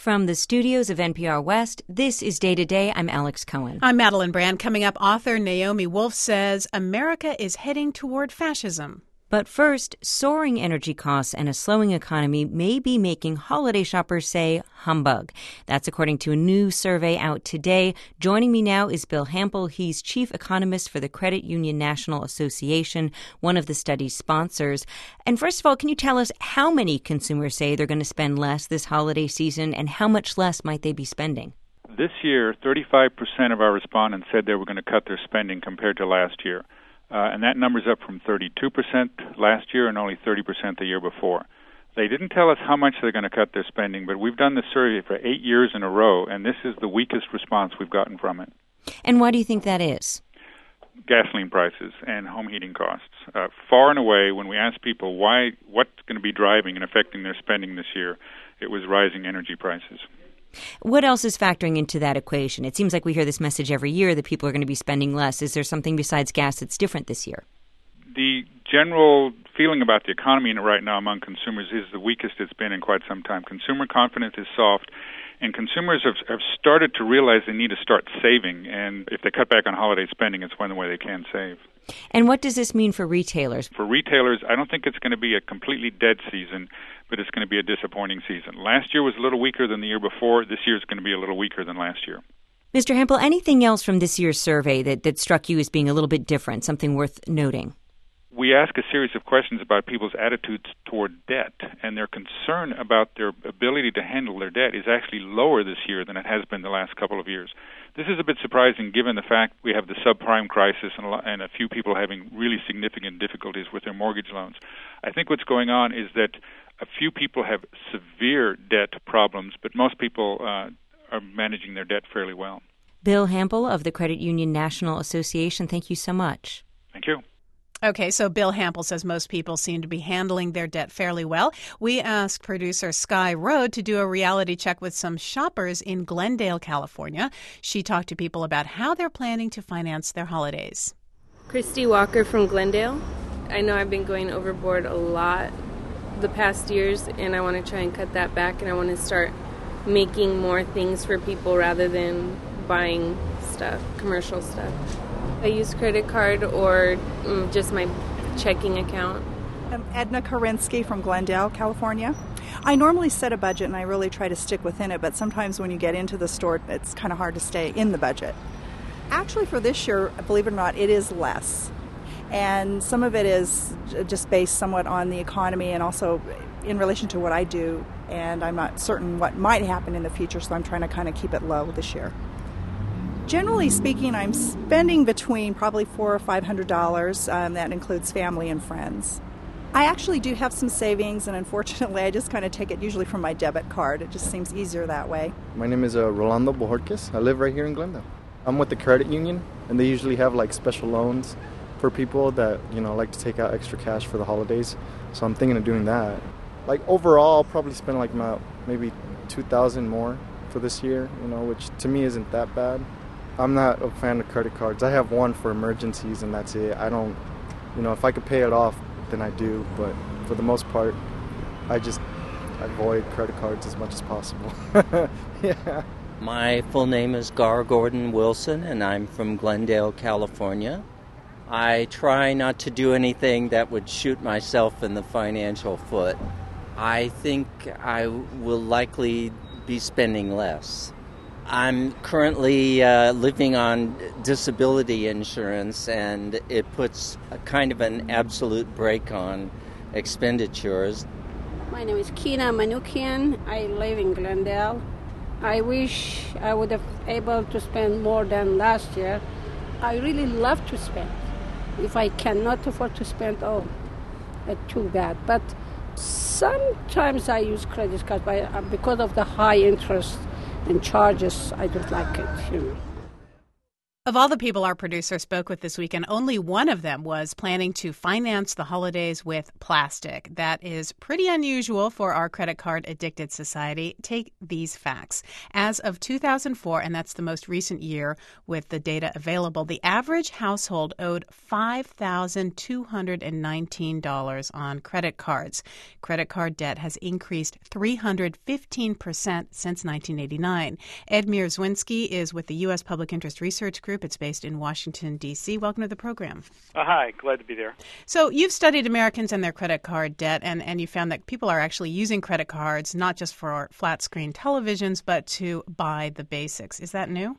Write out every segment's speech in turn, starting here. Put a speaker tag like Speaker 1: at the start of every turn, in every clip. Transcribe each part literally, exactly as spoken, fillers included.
Speaker 1: From the studios of N P R West, this is Day to Day. I'm Alex Cohen.
Speaker 2: I'm Madeline Brand. Coming up, author Naomi Wolf says America is heading toward fascism.
Speaker 1: But first, soaring energy costs and a slowing economy may be making holiday shoppers say humbug. That's according to a new survey out today. Joining me now is Bill Hampel. He's chief economist for the Credit Union National Association, one of the study's sponsors. And first of all, can you tell us how many consumers say they're going to spend less this holiday season, and how much less might they be spending?
Speaker 3: This year, thirty-five percent of our respondents said they were going to cut their spending compared to last year. Uh, and that number's up from thirty-two percent last year and only thirty percent the year before. They didn't tell us how much they're going to cut their spending, but we've done this survey for eight years in a row, and this is the weakest response we've gotten from it.
Speaker 1: And why do you think that is?
Speaker 3: Gasoline prices and home heating costs. Uh, far and away, when we asked people why, what's going to be driving and affecting their spending this year, it was rising energy prices.
Speaker 1: What else is factoring into that equation? It seems like we hear this message every year that people are going to be spending less. Is there something besides gas that's different this year?
Speaker 3: The general feeling about the economy right now among consumers is the weakest it's been in quite some time. Consumer confidence is soft, and consumers have, have started to realize they need to start saving, and if they cut back on holiday spending, it's one way they can save.
Speaker 1: And what does this mean for retailers?
Speaker 3: For retailers, I don't think it's going to be a completely dead season, but it's going to be a disappointing season. Last year was a little weaker than the year before. This year is going to be a little weaker than last year.
Speaker 1: Mister Hampel, anything else from this year's survey that, that struck you as being a little bit different, something worth noting?
Speaker 3: We ask a series of questions about people's attitudes toward debt, and their concern about their ability to handle their debt is actually lower this year than it has been the last couple of years. This is a bit surprising given the fact we have the subprime crisis and a, lot, and a few people having really significant difficulties with their mortgage loans. I think what's going on is that a few people have severe debt problems, but most people uh, are managing their debt fairly well.
Speaker 1: Bill Hampel of the Credit Union National Association, thank you so much.
Speaker 3: Thank you.
Speaker 2: Okay, so Bill Hampel says most people seem to be handling their debt fairly well. We asked producer Sky Rode to do a reality check with some shoppers in Glendale, California. She talked to people about how they're planning to finance their holidays.
Speaker 4: Christy Walker from Glendale. I know I've been going overboard a lot the past years, and I want to try and cut that back, and I want to start making more things for people rather than buying stuff, commercial stuff. I use credit card or um, just my checking account.
Speaker 5: I'm Edna Korinsky from Glendale, California. I normally set a budget and I really try to stick within it, but sometimes when you get into the store, it's kind of hard to stay in the budget. Actually, for this year, believe it or not, it is less. And some of it is just based somewhat on the economy and also in relation to what I do. And I'm not certain what might happen in the future, so I'm trying to kind of keep it low this year. Generally speaking, I'm spending between probably four or five hundred dollars. Um, that includes family and friends. I actually do have some savings, and unfortunately, I just kind of take it usually from my debit card. It just seems easier that way.
Speaker 6: My name is uh, Rolando Bojorquez. I live right here in Glendale. I'm with the credit union, and they usually have like special loans for people that you know like to take out extra cash for the holidays. So I'm thinking of doing that. Like overall, I'll probably spend like about maybe two thousand more for this year. You know, which to me isn't that bad. I'm not a fan of credit cards. I have one for emergencies, and that's it. I don't, you know, if I could pay it off, then I do. But for the most part, I just avoid credit cards as much as possible. Yeah.
Speaker 7: My full name is Gar Gordon Wilson, and I'm from Glendale, California. I try not to do anything that would shoot myself in the financial foot. I think I will likely be spending less. I'm currently uh, living on disability insurance, and it puts a kind of an absolute brake on expenditures.
Speaker 8: My name is Kina Manukian. I live in Glendale. I wish I would have able to spend more than last year. I really love to spend. If I cannot afford to spend, oh, it's too bad. But sometimes I use credit cards, but because of the high interest and charges, I don't like it, you know.
Speaker 2: Of all the people our producer spoke with this weekend, only one of them was planning to finance the holidays with plastic. That is pretty unusual for our credit card addicted society. Take these facts. As of two thousand four, and that's the most recent year with the data available, the average household owed five thousand two hundred nineteen dollars on credit cards. Credit card debt has increased three hundred fifteen percent since nineteen eighty-nine. Ed Mierzwinski is with the U S Public Interest Research Group. It's based in Washington, D C. Welcome to the program.
Speaker 9: Uh, hi, glad to be there.
Speaker 2: So you've studied Americans and their credit card debt, and, and you found that people are actually using credit cards not just for flat-screen televisions, but to buy the basics. Is that new?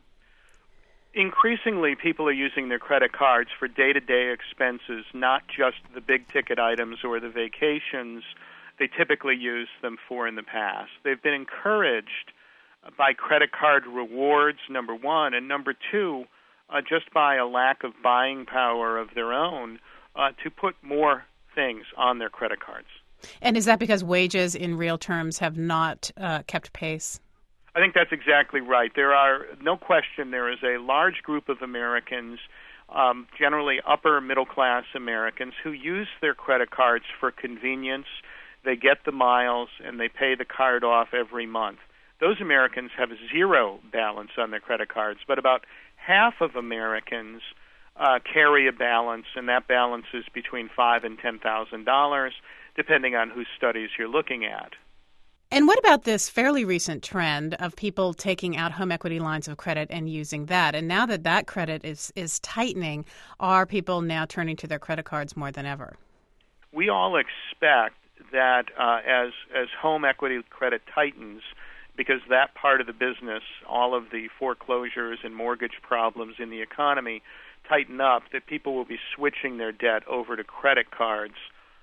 Speaker 9: Increasingly, people are using their credit cards for day-to-day expenses, not just the big-ticket items or the vacations they typically use them for in the past. They've been encouraged by credit card rewards, number one, and number two, Uh, just by a lack of buying power of their own, uh, to put more things on their credit cards.
Speaker 2: And is that because wages in real terms have not uh, kept pace?
Speaker 9: I think that's exactly right. There are, no question, there is a large group of Americans, um, generally upper middle class Americans, who use their credit cards for convenience. They get the miles and they pay the card off every month. Those Americans have zero balance on their credit cards, but about half of Americans uh, carry a balance, and that balance is between five and ten thousand dollars, depending on whose studies you're looking at.
Speaker 2: And what about this fairly recent trend of people taking out home equity lines of credit and using that? And now that that credit is is tightening, are people now turning to their credit cards more than ever?
Speaker 9: We all expect that uh, as as home equity credit tightens, because that part of the business, all of the foreclosures and mortgage problems in the economy tighten up, that people will be switching their debt over to credit cards,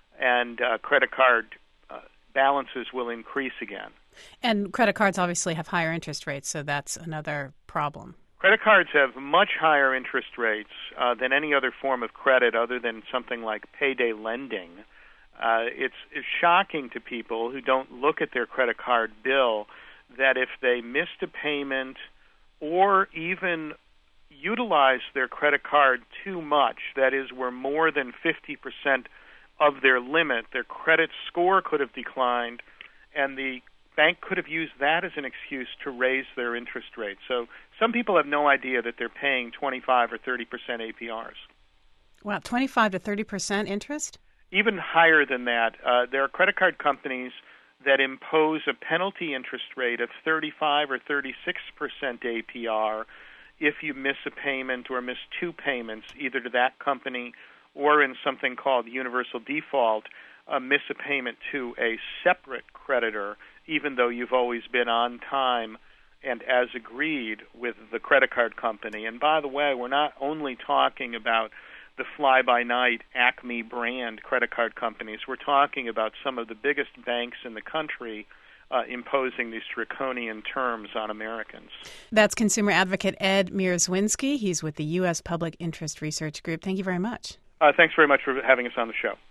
Speaker 9: and uh, credit card uh, balances will increase again.
Speaker 2: And credit cards obviously have higher interest rates, so that's another problem.
Speaker 9: Credit cards have much higher interest rates uh, than any other form of credit other than something like payday lending. Uh, it's, it's shocking to people who don't look at their credit card bill that if they missed a payment or even utilized their credit card too much, that is, were more than fifty percent of their limit, their credit score could have declined, and the bank could have used that as an excuse to raise their interest rate. So some people have no idea that they're paying twenty-five or thirty percent A P Rs.
Speaker 2: Wow, twenty-five to thirty percent interest?
Speaker 9: Even higher than that. Uh, there are credit card companies that impose a penalty interest rate of thirty-five or thirty-six percent A P R if you miss a payment or miss two payments, either to that company or in something called universal default, uh, miss a payment to a separate creditor, even though you've always been on time and as agreed with the credit card company. And by the way, we're not only talking about the fly-by-night Acme brand credit card companies. We're talking about some of the biggest banks in the country uh, imposing these draconian terms on Americans.
Speaker 2: That's consumer advocate Ed Mierzwinski. He's with the U S Public Interest Research Group. Thank you very much.
Speaker 9: Uh, thanks very much for having us on the show.